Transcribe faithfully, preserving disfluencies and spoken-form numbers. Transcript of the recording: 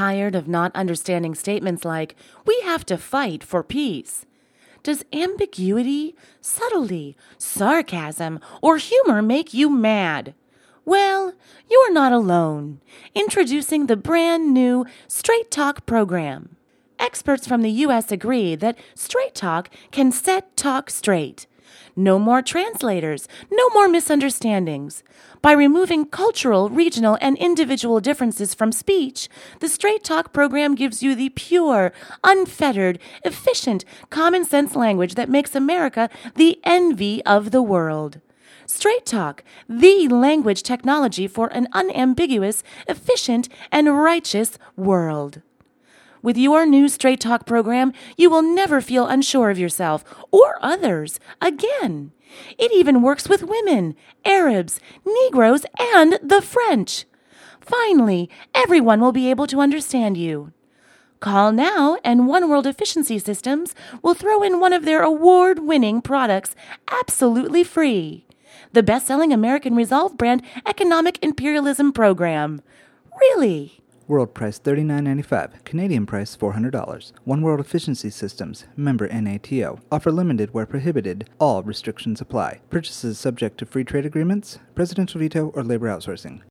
tired of not understanding statements like, "We have to fight for peace"? Does ambiguity, subtlety, sarcasm, or humor make you mad? Well, you're not alone. Introducing the brand new Straight Talk program. Experts from the U S agree that Straight Talk can set talk straight. No more translators, no more misunderstandings. By removing cultural, regional, and individual differences from speech, the Straight Talk program gives you the pure, unfettered, efficient, common-sense language that makes America the envy of the world. Straight Talk, the language technology for an unambiguous, efficient, and righteous world. With your new Straight Talk program, you will never feel unsure of yourself or others again. It even works with women, Arabs, Negroes, and the French. Finally, everyone will be able to understand you. Call now and One World Efficiency Systems will throw in one of their award-winning products absolutely free. The best-selling American Resolve brand Economic Imperialism Program. Really? World price thirty-nine ninety-five, Canadian price four hundred dollars. One World Efficiency Systems, member N A T O. Offer limited where prohibited. All restrictions apply. Purchases subject to free trade agreements, presidential veto, or labor outsourcing.